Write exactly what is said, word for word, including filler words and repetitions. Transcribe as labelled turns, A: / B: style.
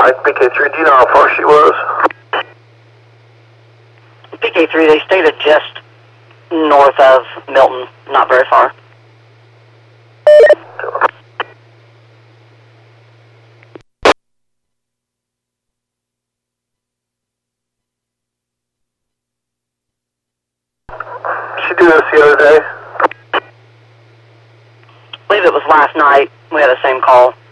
A: Mike, P K three, do you know how far she was?
B: P K three, they stated just north of Milton, not very far.
A: Did she do this the other day?
B: I believe it was last night. We had the same call.